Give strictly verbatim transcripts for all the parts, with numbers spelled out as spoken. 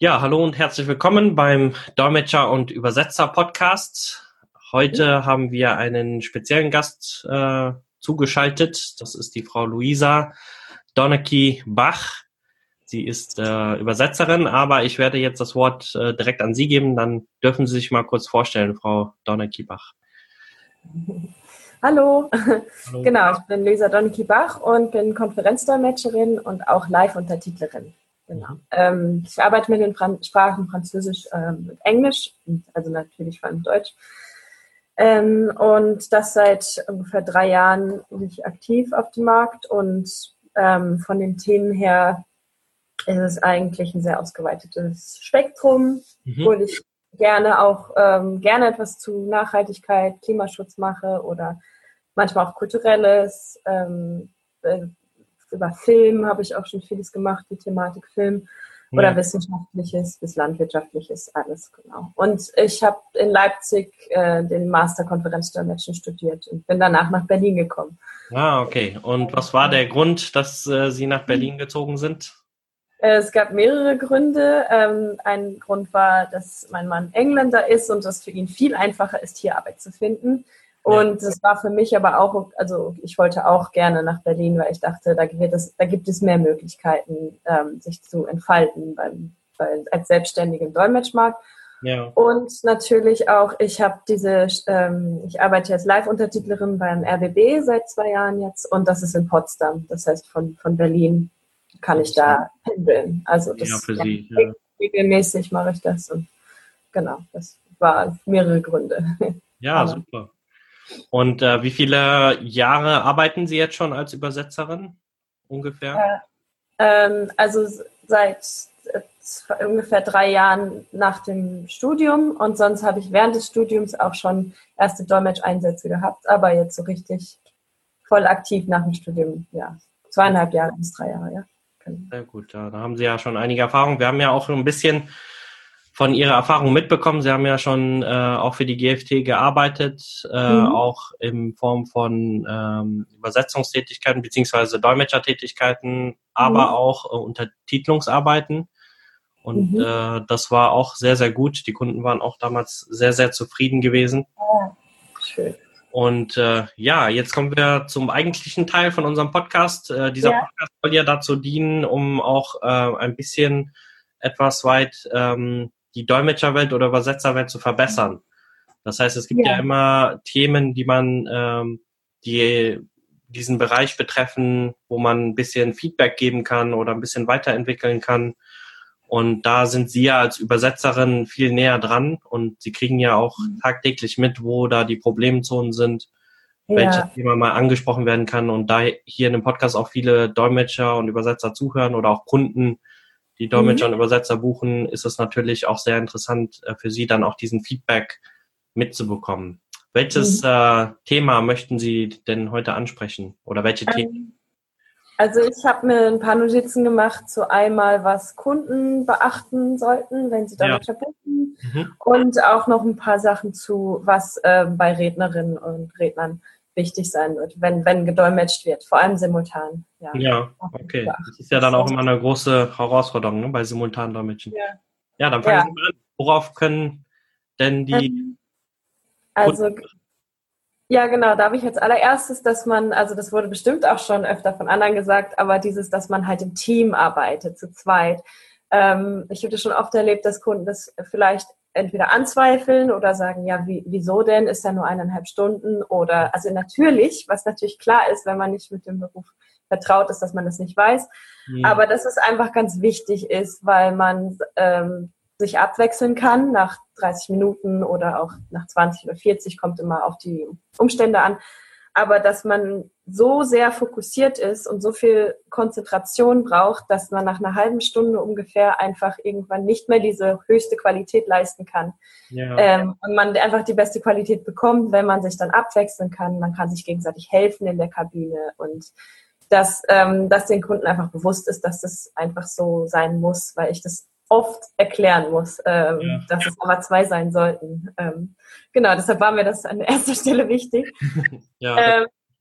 Ja, hallo und herzlich willkommen beim Dolmetscher- und Übersetzer-Podcast. Heute haben wir einen speziellen Gast äh, zugeschaltet. Das ist die Frau Luisa Donnecke-Bach. Sie ist äh, Übersetzerin, aber ich werde jetzt das Wort äh, direkt an Sie geben. Dann dürfen Sie sich mal kurz vorstellen, Frau Donnecke-Bach. Hallo, Hallo. genau, ich bin Luisa Donnecke-Bach und bin Konferenzdolmetscherin und auch Live-Untertitlerin. Genau. Mhm. Ähm, ich arbeite mit den Fran- Sprachen Französisch ähm, und Englisch, also natürlich vor allem Deutsch. Ähm, und das seit ungefähr drei Jahren bin ich aktiv auf dem Markt und ähm, von den Themen her ist es eigentlich ein sehr ausgeweitetes Spektrum, Mhm. obwohl ich gerne auch ähm, gerne etwas zu Nachhaltigkeit, Klimaschutz mache oder manchmal auch Kulturelles. Ähm, äh, über Film habe ich auch schon vieles gemacht, die Thematik Film oder Ja. Wissenschaftliches bis Landwirtschaftliches, alles genau. Und ich habe in Leipzig äh, den Master Konferenzdolmetschen studiert und bin danach nach Berlin gekommen. Ah, okay. Und was war der Grund, dass äh, Sie nach Berlin gezogen sind? Es gab mehrere Gründe. Ähm, ein Grund war, dass mein Mann Engländer ist und es für ihn viel einfacher ist, hier Arbeit zu finden. Ja. Und das war für mich aber auch, also ich wollte auch gerne nach Berlin, weil ich dachte, da gibt es, da gibt es mehr Möglichkeiten, ähm, sich zu entfalten beim, bei, als Selbstständige im Dolmetschmarkt. Ja. Und natürlich auch, ich habe diese, ähm, ich arbeite als Live-Untertitlerin beim R B B seit zwei Jahren jetzt und das ist in Potsdam. Das heißt, von, von Berlin kann ich da pendeln. Also Ja, das für ja, Sie. Ja. regelmäßig mache ich das und genau, das war mehrere Gründe. Ja, Aber super. Und äh, wie viele Jahre arbeiten Sie jetzt schon als Übersetzerin ungefähr? äh, ähm, also seit äh, ungefähr drei Jahren nach dem Studium und sonst habe ich während des Studiums auch schon erste Dolmetscheinsätze gehabt, aber jetzt so richtig voll aktiv nach dem Studium, ja, zweieinhalb Jahre bis drei Jahre, ja. Genau. Sehr gut, ja, da haben Sie ja schon einige Erfahrungen. Wir haben ja auch ein bisschen von Ihrer Erfahrung mitbekommen. Sie haben ja schon äh, auch für die G F T gearbeitet, äh, Mhm. auch in Form von ähm, Übersetzungstätigkeiten beziehungsweise Dolmetschertätigkeiten, aber Mhm. auch äh, Untertitelungsarbeiten. Und Mhm. äh, das war auch sehr, sehr gut. Die Kunden waren auch damals sehr, sehr zufrieden gewesen. Ja, schön. Und äh, ja, jetzt kommen wir zum eigentlichen Teil von unserem Podcast. Äh, dieser Ja. Podcast soll ja dazu dienen, um auch äh, ein bisschen etwas weit ähm, die Dolmetscherwelt oder Übersetzerwelt zu verbessern. Das heißt, es gibt ja Ja. immer Themen, die man, ähm, die diesen Bereich betreffen, wo man ein bisschen Feedback geben kann oder ein bisschen weiterentwickeln kann. Und da sind Sie ja als Übersetzerin viel näher dran und Sie kriegen ja auch tagtäglich mit, wo da die Problemzonen sind, welches Ja. Thema mal angesprochen werden kann. Und da hier in dem Podcast auch viele Dolmetscher und Übersetzer zuhören oder auch Kunden, die Dolmetscher Mhm. und Übersetzer buchen, ist es natürlich auch sehr interessant äh, für Sie dann auch diesen Feedback mitzubekommen. Welches Mhm. äh, Thema möchten Sie denn heute ansprechen oder welche Themen? Ähm, Also ich habe mir ein paar Notizen gemacht zu einmal, was Kunden beachten sollten, wenn sie Ja. Dolmetscher buchen Mhm. und auch noch ein paar Sachen zu, was äh, bei Rednerinnen und Rednern wichtig sein wird, wenn, wenn gedolmetscht wird, vor allem simultan. Ja, Ja, auch zu okay. Das beachten ist ja dann ist. auch immer eine große Herausforderung, ne, bei Simultandolmetschen. Ja, Ja, dann fangen ja. Sie mal an. Worauf können denn die Ähm, Kunden? also ja, genau, da habe ich als allererstes, dass man, also das wurde bestimmt auch schon öfter von anderen gesagt, aber dieses, dass man halt im Team arbeitet, zu zweit. Ähm, ich habe das schon oft erlebt, dass Kunden das vielleicht entweder anzweifeln oder sagen, ja, wie, wieso denn? Ist ja nur eineinhalb Stunden oder, also natürlich, was natürlich klar ist, wenn man nicht mit dem Beruf vertraut ist, dass man das nicht weiß, Mhm. aber dass es einfach ganz wichtig ist, weil man ähm, sich abwechseln kann nach dreißig Minuten oder auch nach zwanzig oder vierzig, kommt immer auf die Umstände an. Aber dass man so sehr fokussiert ist und so viel Konzentration braucht, dass man nach einer halben Stunde ungefähr einfach irgendwann nicht mehr diese höchste Qualität leisten kann. Ja, Ähm, und man einfach die beste Qualität bekommt, wenn man sich dann abwechseln kann. Man kann sich gegenseitig helfen in der Kabine und dass, ähm, dass den Kunden einfach bewusst ist, dass das einfach so sein muss, weil ich das oft erklären muss, ähm, ja, dass es aber zwei sein sollten. Ähm, genau, deshalb war mir das an erster Stelle wichtig. ja, das Ähm,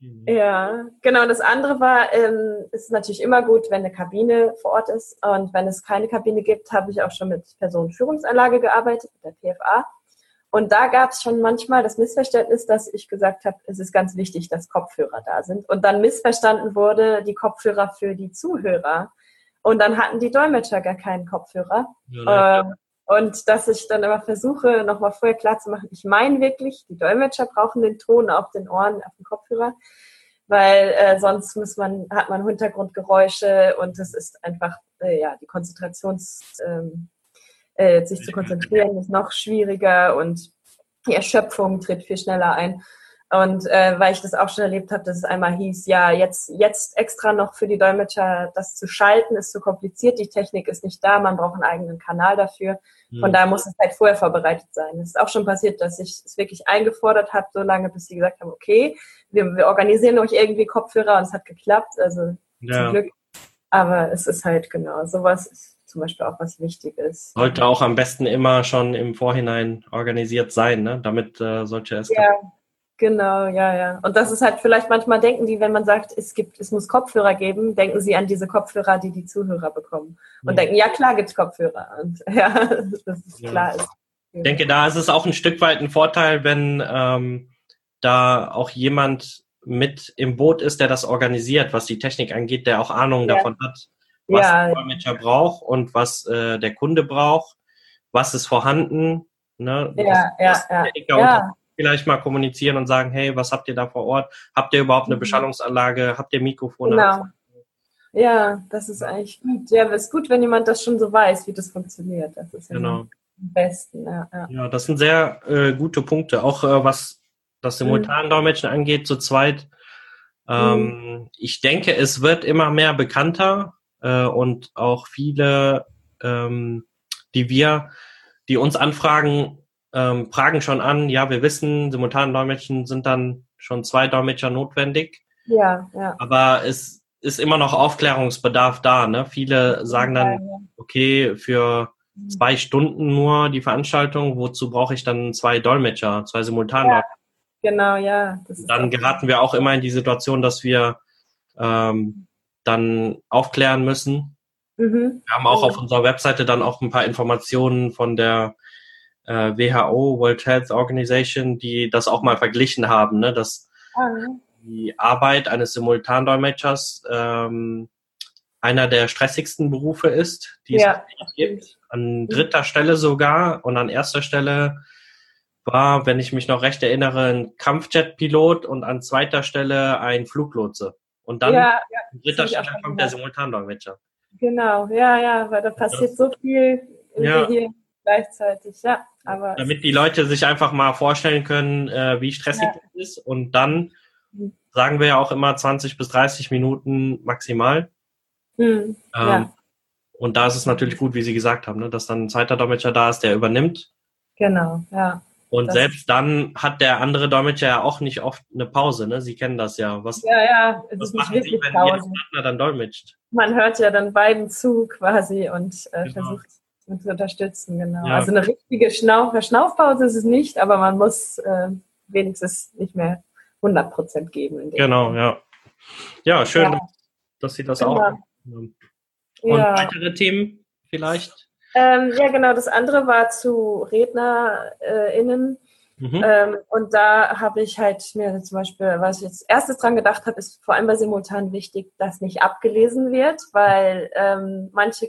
Ja, genau. Das andere war, ähm, es ist natürlich immer gut, wenn eine Kabine vor Ort ist. Und wenn es keine Kabine gibt, habe ich auch schon mit Personenführungsanlage gearbeitet, mit der P F A. Und da gab es schon manchmal das Missverständnis, dass ich gesagt habe, es ist ganz wichtig, dass Kopfhörer da sind. Und dann missverstanden wurde, die Kopfhörer für die Zuhörer. Und dann hatten die Dolmetscher gar keinen Kopfhörer. Ja, ähm, und dass ich dann immer versuche, nochmal vorher klarzumachen, ich meine wirklich, die Dolmetscher brauchen den Ton auf den Ohren, auf den Kopfhörer, weil äh, sonst muss man, hat man Hintergrundgeräusche und es ist einfach, äh, ja, die Konzentrations, ähm, äh, sich zu konzentrieren ist noch schwieriger und die Erschöpfung tritt viel schneller ein. Und äh, weil ich das auch schon erlebt habe, dass es einmal hieß, ja, jetzt, jetzt extra noch für die Dolmetscher das zu schalten, ist zu kompliziert, die Technik ist nicht da, man braucht einen eigenen Kanal dafür. Von mhm. daher muss es halt vorher vorbereitet sein. Es ist auch schon passiert, dass ich es wirklich eingefordert habe, so lange, bis sie gesagt haben, okay, wir, wir organisieren euch irgendwie Kopfhörer und es hat geklappt, also ja. Zum Glück. Aber es ist halt genau, sowas ist zum Beispiel auch was Wichtiges. Sollte auch am besten immer schon im Vorhinein organisiert sein, ne? Damit äh, solche es ja. Genau, ja, ja. Und das ist halt vielleicht manchmal denken die, wenn man sagt, es gibt, es muss Kopfhörer geben, denken sie an diese Kopfhörer, die die Zuhörer bekommen. Und ja. denken, ja klar gibt's Kopfhörer. Und ja, das ist ja. klar. Ist. Ich denke, da ist es auch ein Stück weit ein Vorteil, wenn ähm, da auch jemand mit im Boot ist, der das organisiert, was die Technik angeht, der auch Ahnung ja. davon hat, was ja. der Dolmetscher braucht und was äh, der Kunde braucht, was ist vorhanden. Ne? Ja, das, ja, das ja. ja. Vielleicht mal kommunizieren und sagen, hey, was habt ihr da vor Ort? Habt ihr überhaupt eine Beschallungsanlage? Habt ihr Mikrofone? Genau. Ja, das ist eigentlich gut. Ja, es ist gut, wenn jemand das schon so weiß, wie das funktioniert. Das ist ja genau. am besten. Ja, ja. ja, das sind sehr äh, gute Punkte. Auch äh, was das Simultandolmetschen mhm. angeht, zu zweit. Ähm, mhm. Ich denke, es wird immer mehr bekannter äh, und auch viele, ähm, die wir, die uns anfragen, Ähm, fragen schon an, ja, wir wissen, Simultandolmetschen sind dann schon zwei Dolmetscher notwendig. Ja, ja. Aber es ist immer noch Aufklärungsbedarf da, ne? Viele sagen dann, ja, ja. okay, für zwei Stunden nur die Veranstaltung, wozu brauche ich dann zwei Dolmetscher, zwei Simultandolmetscher? Ja, genau, ja. Das ist dann geraten wir auch immer in die Situation, dass wir ähm, dann aufklären müssen. Mhm. Wir haben auch auf unserer Webseite dann auch ein paar Informationen von der W H O, World Health Organization, die das auch mal verglichen haben, ne, dass mhm. die Arbeit eines Simultandolmetschers ähm, einer der stressigsten Berufe ist, die ja. es gibt. An dritter Stelle sogar und an erster Stelle war, wenn ich mich noch recht erinnere, ein Kampfjet-Pilot und an zweiter Stelle ein Fluglotse. Und dann ja, ja, an dritter Stelle kommt der Simultandolmetscher. Genau, ja, ja, weil da passiert das, so viel ja. hier gleichzeitig, ja. Aber damit die Leute sich einfach mal vorstellen können, äh, wie stressig ja. das ist. Und dann mhm. sagen wir ja auch immer zwanzig bis dreißig Minuten maximal. Mhm. Ähm, ja. Und da ist es natürlich gut, wie Sie gesagt haben, ne, dass dann ein zweiter Dolmetscher da ist, der übernimmt. Genau, ja. Und das selbst dann hat der andere Dolmetscher ja auch nicht oft eine Pause, ne? Sie kennen das ja. Was, ja, ja, es was ist nicht machen wirklich Sie, wenn Pause. Ihr Partner dann dolmetscht? Man hört ja dann beiden zu quasi und äh, genau. versucht zu unterstützen, genau. Ja. Also eine richtige Schnauf Verschnaufpause ist es nicht, aber man muss äh, wenigstens nicht mehr hundert Prozent geben. Genau, Fall. ja. Ja, schön, ja. dass Sie das genau. auch haben. Und ja. weitere Themen vielleicht? Ähm, ja, genau. Das andere war zu RednerInnen. Mhm. Ähm, und da habe ich halt mir zum Beispiel, was ich jetzt erstes dran gedacht habe, ist vor allem bei Simultan wichtig, dass nicht abgelesen wird, weil ähm, manche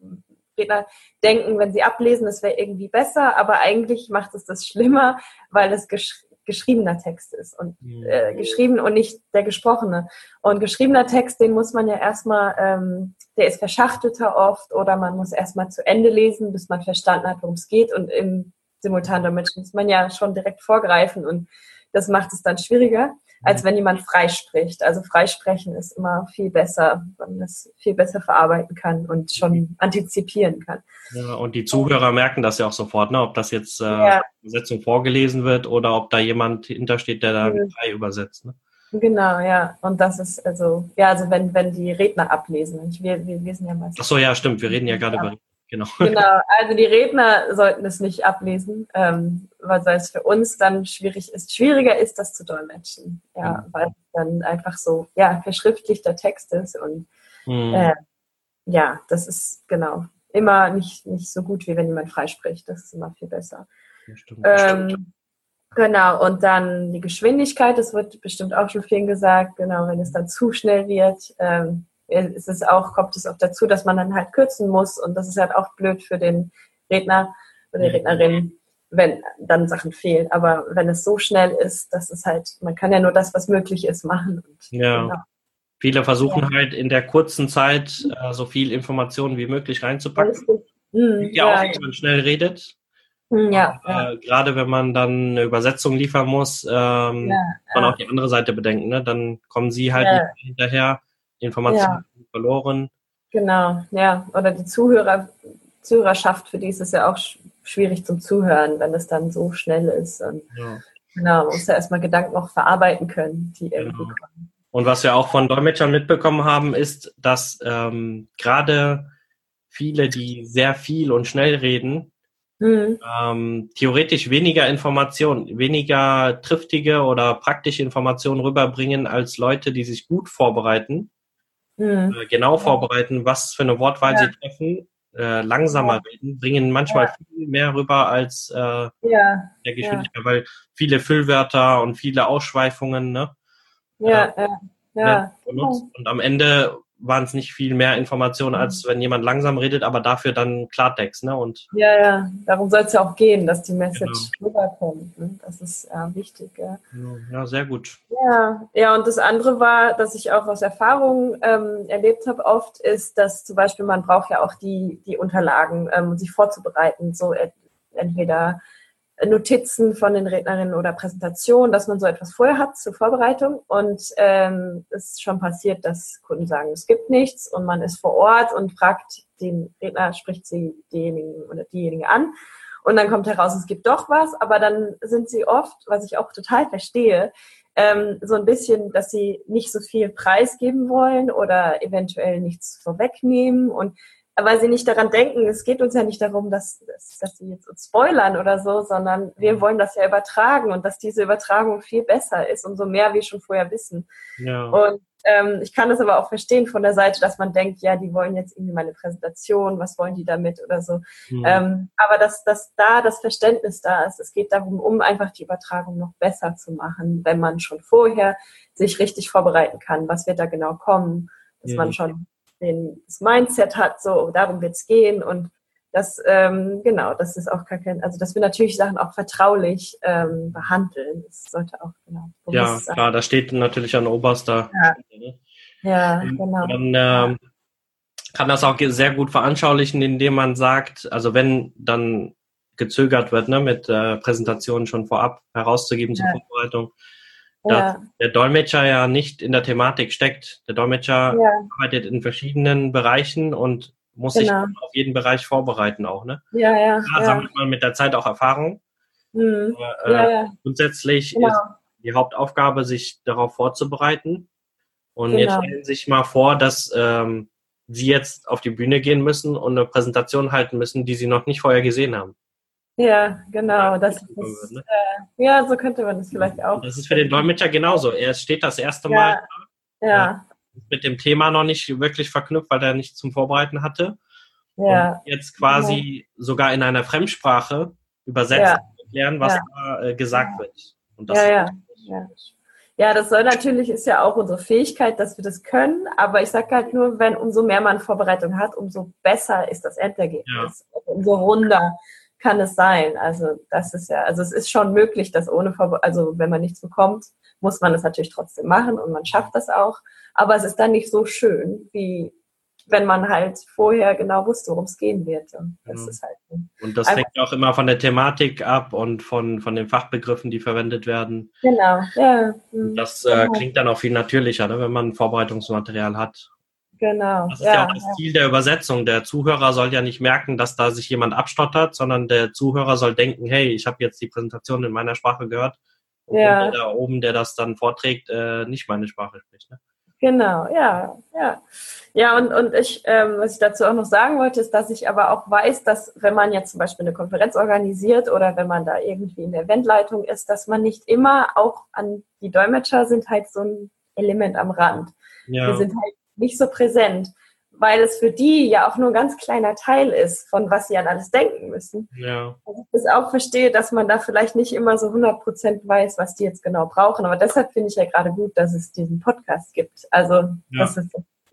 Redner denken, wenn sie ablesen, es wäre irgendwie besser, aber eigentlich macht es das schlimmer, weil es gesch- geschriebener Text ist und äh, geschrieben und nicht der gesprochene. Und geschriebener Text, den muss man ja erstmal, ähm, der ist verschachtelter oft oder man muss erstmal zu Ende lesen, bis man verstanden hat, worum es geht. Und im Simultandolmetschen muss man ja schon direkt vorgreifen und das macht es dann schwieriger, als wenn jemand freispricht. Also freisprechen ist immer viel besser, weil man das viel besser verarbeiten kann und schon antizipieren kann. Ja, und die Zuhörer merken das ja auch sofort, ne? Ob das jetzt äh, ja. Übersetzung vorgelesen wird oder ob da jemand hintersteht, der da mhm. frei übersetzt. Ne? Genau, ja. Und das ist also, ja, also wenn, wenn die Redner ablesen. Wir, wir lesen ja meistens. Ach so, ja, stimmt. Wir reden ja gerade über, genau. Genau, also die Redner sollten es nicht ablesen, ähm, weil es für uns dann schwierig ist, schwieriger ist, das zu dolmetschen. Ja, Mhm. weil es dann einfach so, ja, verschriftlichter Text ist und Mhm. äh, ja, das ist genau immer nicht, nicht so gut, wie wenn jemand frei spricht. Das ist immer viel besser. Ja, stimmt. Ähm, genau, und dann die Geschwindigkeit, das wird bestimmt auch schon vielen gesagt, genau, wenn es dann zu schnell wird, ähm, ist es auch, kommt es auch dazu, dass man dann halt kürzen muss und das ist halt auch blöd für den Redner oder die Rednerin, wenn dann Sachen fehlen. Aber wenn es so schnell ist, das ist halt, man kann ja nur das, was möglich ist, machen. Und, Ja. genau. Viele versuchen ja. halt in der kurzen Zeit äh, so viel Informationen wie möglich reinzupacken. Mhm, Liegt ja, ja auch, wenn man schnell redet. Ja, Aber, ja. Äh, gerade wenn man dann eine Übersetzung liefern muss, ähm, Ja, man ja. auch die andere Seite bedenken. Ne? Dann kommen sie halt Ja. nicht hinterher, die Informationen Ja. verloren. Genau, ja. Oder die Zuhörer, Zuhörerschaft, für die ist es ja auch sch- schwierig zum Zuhören, wenn es dann so schnell ist. Und, Ja. genau, man muss ja erstmal Gedanken auch verarbeiten können, die irgendwie Genau. kommen. Und was wir auch von Dolmetschern mitbekommen haben, ist, dass ähm, gerade viele, die sehr viel und schnell reden, Mhm. ähm, theoretisch weniger Informationen, weniger triftige oder praktische Informationen rüberbringen als Leute, die sich gut vorbereiten, Mhm. äh, genau Ja. vorbereiten, was für eine Wortwahl Ja. sie treffen, äh, langsamer Ja. reden, bringen manchmal Ja. viel mehr rüber als äh, Ja. der Ja. Geschwindigkeit, weil viele Füllwörter und viele Ausschweifungen, ne, äh, Ja. Ja. werden Ja. benutzt. Und am Ende waren es nicht viel mehr Informationen, als wenn jemand langsam redet, aber dafür dann Klartext, ne? Und Ja, ja, darum soll es ja auch gehen, dass die genau. Message rüberkommt. Ne? Das ist ja wichtig. Ja. Ja, sehr gut. Ja, ja, und das andere war, dass ich auch aus Erfahrung ähm, erlebt habe oft, ist, dass zum Beispiel man braucht ja auch die, die Unterlagen, um ähm, sich vorzubereiten, so ent- entweder Notizen von den Rednerinnen oder Präsentationen, dass man so etwas vorher hat zur Vorbereitung. Und ähm, es ist schon passiert, dass Kunden sagen, es gibt nichts und man ist vor Ort und fragt den Redner, spricht sie denjenigen oder diejenigen an. Und dann kommt heraus, es gibt doch was, aber dann sind sie oft, was ich auch total verstehe, ähm, so ein bisschen, dass sie nicht so viel preisgeben wollen oder eventuell nichts vorwegnehmen und weil sie nicht daran denken, es geht uns ja nicht darum, dass, dass, dass sie jetzt uns spoilern oder so, sondern wir wollen das ja übertragen und dass diese Übertragung viel besser ist, umso mehr wir schon vorher wissen. Ja. Und ähm, ich kann das aber auch verstehen von der Seite, dass man denkt, ja, die wollen jetzt irgendwie meine Präsentation, was wollen die damit oder so. Mhm. Ähm, aber dass, dass da das Verständnis da ist, es geht darum, um einfach die Übertragung noch besser zu machen, wenn man schon vorher sich richtig vorbereiten kann, was wird da genau kommen, dass Mhm. man schon den, das Mindset hat, so darum wird es gehen und das, ähm, genau, das ist auch kein, also dass wir natürlich Sachen auch vertraulich ähm, behandeln. Das sollte auch, genau, Ja, bewusst sein. klar, da steht natürlich an oberster Ja. Stelle. Ne? Ja, Und genau. man ähm, kann das auch ge- sehr gut veranschaulichen, indem man sagt, also wenn dann gezögert wird, ne, mit äh, Präsentationen schon vorab herauszugeben zur Ja. Vorbereitung, dass Ja. der Dolmetscher ja nicht in der Thematik steckt. Der Dolmetscher Ja. arbeitet in verschiedenen Bereichen und muss Genau. sich auf jeden Bereich vorbereiten auch, ne? Ja, ja, Klar ja. sammelt man mit der Zeit auch Erfahrung. Mhm. Aber, äh, Ja, ja. grundsätzlich Genau. ist die Hauptaufgabe, sich darauf vorzubereiten. Und jetzt Genau. stellen Sie sich mal vor, dass ähm, Sie jetzt auf die Bühne gehen müssen und eine Präsentation halten müssen, die Sie noch nicht vorher gesehen haben. Ja, genau. Das ist, Wird, ne? äh, ja, so könnte man das vielleicht auch. Und das ist für den Dolmetscher genauso. Er steht das erste Mal Ja, ja, ist mit dem Thema noch nicht wirklich verknüpft, weil er nichts zum Vorbereiten hatte. ja. Und jetzt quasi sogar in einer Fremdsprache übersetzen Ja. und erklären, was Ja. da äh, gesagt Ja. wird. Und das Ja, ist ja, ja. Ja, das soll natürlich, ist ja auch unsere Fähigkeit, dass wir das können, aber ich sage halt nur, wenn umso mehr man Vorbereitung hat, umso besser ist das Endergebnis. Ja. Umso runder kann es sein. Also das ist ja, also es ist schon möglich, dass ohne Vorbereitung, also wenn man nichts bekommt, muss man es natürlich trotzdem machen und man schafft das auch, aber es ist dann nicht so schön, wie wenn man halt vorher genau wusste, worum es gehen wird. Und das Ja. ist halt Und das hängt auch immer von der Thematik ab und von, von den Fachbegriffen, die verwendet werden. Genau, ja. Und das äh, klingt dann auch viel natürlicher, ne, wenn man Vorbereitungsmaterial hat. Genau. Das ist ja, ja auch das ja. Ziel der Übersetzung. Der Zuhörer soll ja nicht merken, dass da sich jemand abstottert, sondern der Zuhörer soll denken, hey, ich habe jetzt die Präsentation in meiner Sprache gehört. Und ja. der da oben, der das dann vorträgt, äh, nicht meine Sprache spricht. Ne? Genau, ja, ja. Ja, und, und ich, ähm, was ich dazu auch noch sagen wollte, ist, dass ich aber auch weiß, dass wenn man jetzt zum Beispiel eine Konferenz organisiert oder wenn man da irgendwie in der Eventleitung ist, dass man nicht immer auch an, die Dolmetscher sind halt so ein Element am Rand. Wir Ja, sind halt nicht so präsent, weil es für die ja auch nur ein ganz kleiner Teil ist, von was sie an alles denken müssen. ja, Also ich das auch verstehe, dass man da vielleicht nicht immer so hundert Prozent weiß, was die jetzt genau brauchen. Aber deshalb finde ich ja gerade gut, dass es diesen Podcast gibt. Also ja, das ist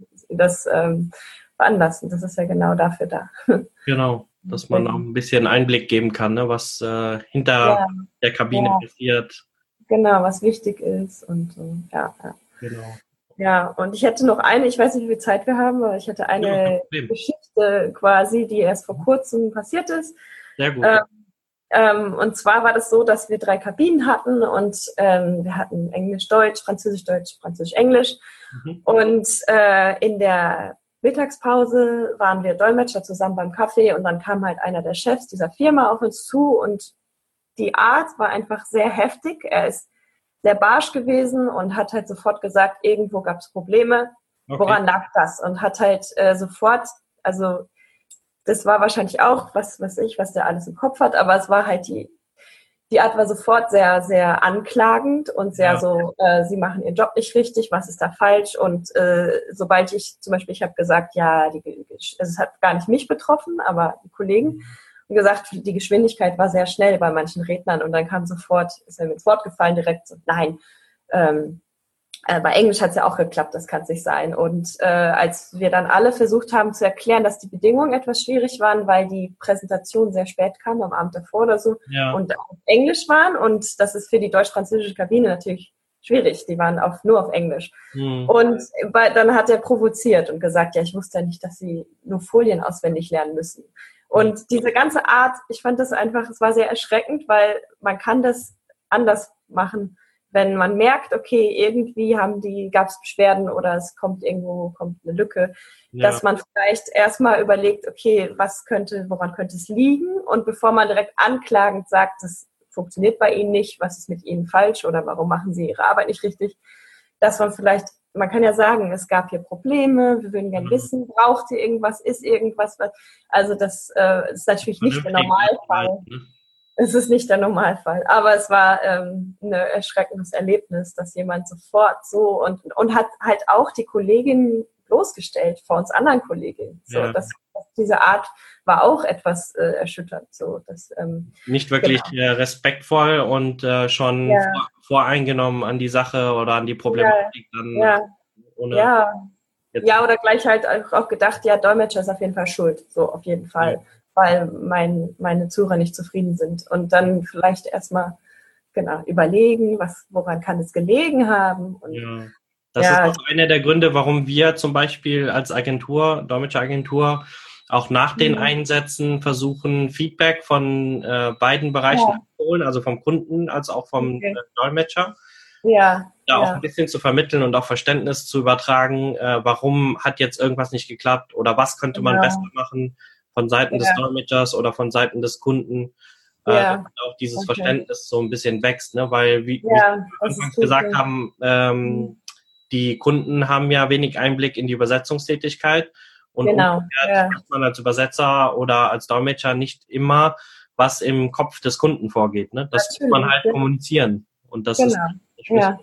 das ähm, veranlassen. Das ist ja genau dafür da. genau. Dass man auch ein bisschen Einblick geben kann, ne, was äh, hinter Ja, der Kabine ja, passiert. genau, was wichtig ist und so. Ja, ja. Genau. Ja, und ich hätte noch eine, ich weiß nicht, wie viel Zeit wir haben, aber ich hätte Ja, kein eine Problem. Geschichte quasi, die erst vor kurzem passiert ist. Sehr gut. Ähm, ähm, und zwar war das so, dass wir drei Kabinen hatten und ähm, wir hatten Englisch, Deutsch, Französisch, Deutsch, Französisch, Englisch. Mhm. Und äh, in der Mittagspause waren wir Dolmetscher zusammen beim Kaffee und dann kam halt einer der Chefs dieser Firma auf uns zu und die Art war einfach sehr heftig. Er ist sehr barsch gewesen und hat halt sofort gesagt, irgendwo gab es Probleme. Okay. Woran lag das? Und hat halt äh, sofort, also das war wahrscheinlich auch, was weiß ich, was der alles im Kopf hat, aber es war halt die, die Art war sofort sehr, sehr anklagend und sehr Ja. so, äh, sie machen ihren Job nicht richtig, was ist da falsch? Und äh, sobald ich, zum Beispiel, ich habe gesagt, ja, die, also es hat gar nicht mich betroffen, aber die Kollegen, und gesagt, die Geschwindigkeit war sehr schnell bei manchen Rednern und dann kam sofort, ist er mir ins Wort gefallen, direkt so, nein, ähm, äh, bei Englisch hat es ja auch geklappt, das kann es nicht sein. Und äh, als wir dann alle versucht haben zu erklären, dass die Bedingungen etwas schwierig waren, weil die Präsentation sehr spät kam, am Abend davor oder so, Ja. und auf Englisch waren und das ist für die deutsch-französische Kabine natürlich schwierig, die waren auf, nur auf Englisch. Mhm. Und bei, dann hat er provoziert und gesagt, ja, ich wusste ja nicht, dass sie nur Folien auswendig lernen müssen. Und diese ganze Art, ich fand das einfach, es war sehr erschreckend, weil man kann das anders machen, wenn man merkt, okay, irgendwie haben die, gab es Beschwerden oder es kommt irgendwo, kommt eine Lücke, Ja. dass man vielleicht erstmal überlegt, okay, was könnte, woran könnte es liegen? Und bevor man direkt anklagend sagt, das funktioniert bei Ihnen nicht, was ist mit Ihnen falsch oder warum machen Sie Ihre Arbeit nicht richtig, dass man vielleicht, man kann ja sagen, es gab hier Probleme, wir würden gerne Mhm. wissen, braucht ihr irgendwas, ist irgendwas, was, also das äh, ist natürlich nicht der Normalfall. Ne? Es ist nicht der Normalfall, aber es war ähm, ein erschreckendes Erlebnis, dass jemand sofort so und, und hat halt auch die Kollegin bloßgestellt vor uns anderen Kolleginnen. So, Ja. das, diese Art war auch etwas äh, erschütternd. So, dass, ähm, Nicht wirklich genau. äh, respektvoll und äh, schon Ja. vor, voreingenommen an die Sache oder an die Problematik. Dann Ja, ohne ja. jetzt, Ja, oder gleich halt auch gedacht, ja, Dolmetscher ist auf jeden Fall schuld. So, auf jeden Fall. Ja. Weil mein, meine Zuhörer nicht zufrieden sind. Und dann vielleicht erstmal genau überlegen, was, woran kann es gelegen haben. Und Ja. Das ja, ist auch einer der Gründe, warum wir zum Beispiel als Agentur, Dolmetscheragentur, auch nach den Mhm. Einsätzen versuchen, Feedback von äh, beiden Bereichen Ja. abzuholen, also vom Kunden als auch vom Okay. äh, Dolmetscher. ja, Da auch ja, ein bisschen zu vermitteln und auch Verständnis zu übertragen, äh, warum hat jetzt irgendwas nicht geklappt oder was könnte man genau. besser machen von Seiten des Ja. Dolmetschers oder von Seiten des Kunden, äh, Ja. damit auch dieses Okay. Verständnis so ein bisschen wächst, ne? Weil, wie, wie Ja, wir das anfangs ist gut. gesagt Ja. haben, ähm, Mhm. die Kunden haben ja wenig Einblick in die Übersetzungstätigkeit und Genau. umgekehrt Ja. weiß man als Übersetzer oder als Dolmetscher nicht immer, was im Kopf des Kunden vorgeht, ne? Das muss man Natürlich. halt Ja. kommunizieren und das Genau. ist der Schlüssel. Ja.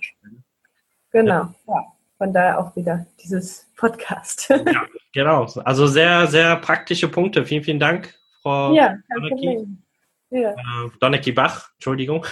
Genau. Ja. Von daher auch wieder dieses Podcast. Ja, genau. Also sehr, sehr praktische Punkte. Vielen, vielen Dank, Frau Ja, kein Donnecki. Problem. Ja. Äh, Donnecki-Bach, Entschuldigung.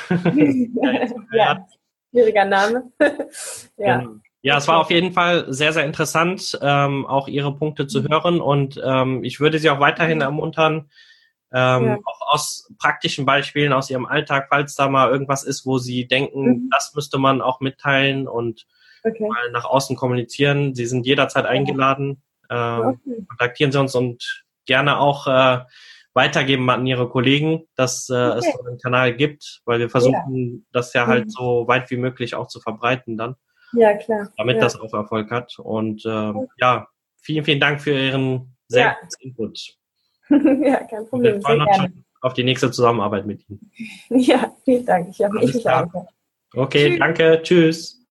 Ja, schwieriger Name. Ja. Genau. Ja, es war auf jeden Fall sehr, sehr interessant, ähm, auch Ihre Punkte zu hören und ähm, ich würde Sie auch weiterhin ermuntern, ähm, Ja. auch aus praktischen Beispielen aus Ihrem Alltag, falls da mal irgendwas ist, wo Sie denken, Mhm. das müsste man auch mitteilen und Okay. mal nach außen kommunizieren. Sie sind jederzeit eingeladen. Ähm, Okay. kontaktieren Sie uns und gerne auch äh, weitergeben an Ihre Kollegen, dass äh, Okay. es so einen Kanal gibt, weil wir versuchen, das ja halt Mhm. so weit wie möglich auch zu verbreiten dann, Ja, klar. damit Ja. das auch Erfolg hat. Und ähm, ja, vielen, vielen Dank für Ihren sehr Ja. guten Input. Ja, kein Und wir Problem. Sehr freuen uns gerne. schon auf die nächste Zusammenarbeit mit Ihnen. Ja, vielen Dank. Ich habe Alles mich klar. auch. Okay, Tschüss. danke. Tschüss.